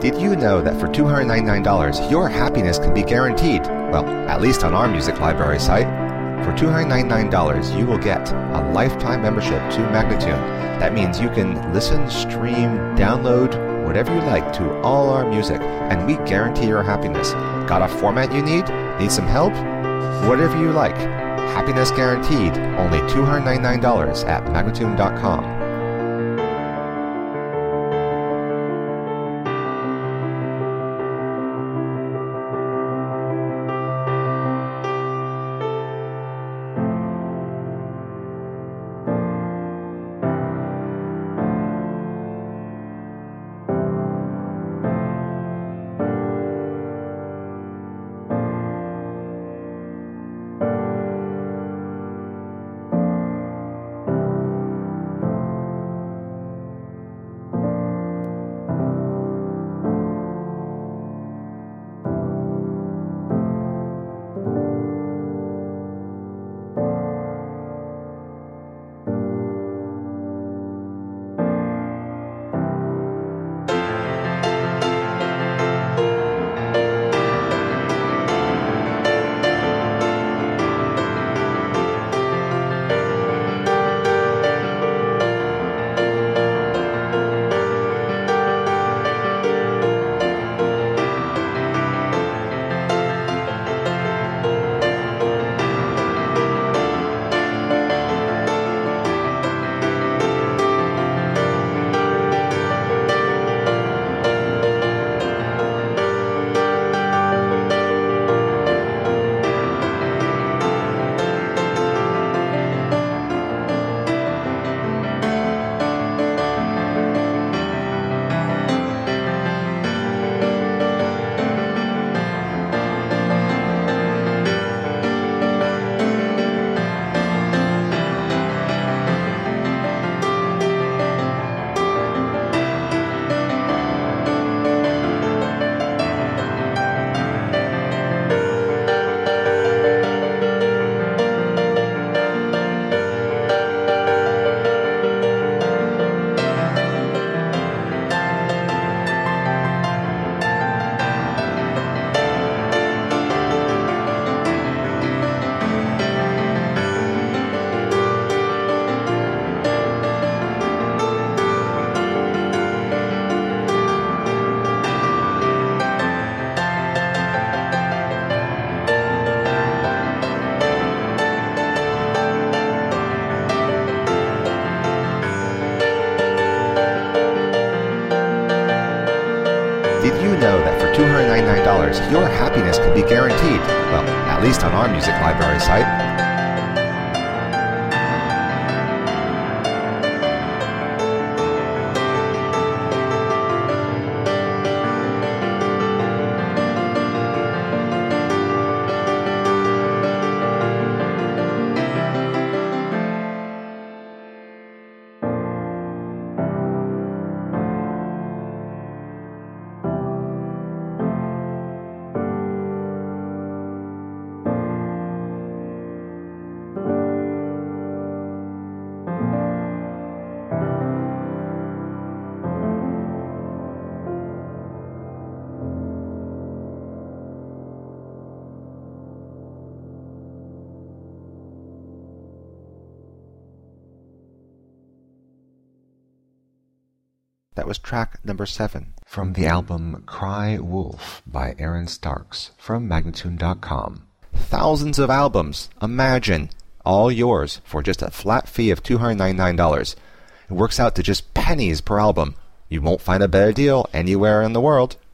Did you know that for $299, your happiness can be guaranteed? Well, at least on our music library site. For $299, you will get a lifetime membership to Magnatune. That means you can listen, stream, download, whatever you like to all our music, and we guarantee your happiness. Got a format you need? Need some help? Whatever you like. Happiness guaranteed. Only $299 at Magnatune.com. Did you know that for $299, your happiness can be guaranteed? Well, at least on our music library site. That was track number 7 from the album Cry Wolf by Aaron Starks from Magnatune.com. Thousands of albums, imagine, all yours for just a flat fee of $299. It works out to just pennies per album. You won't find a better deal anywhere in the world.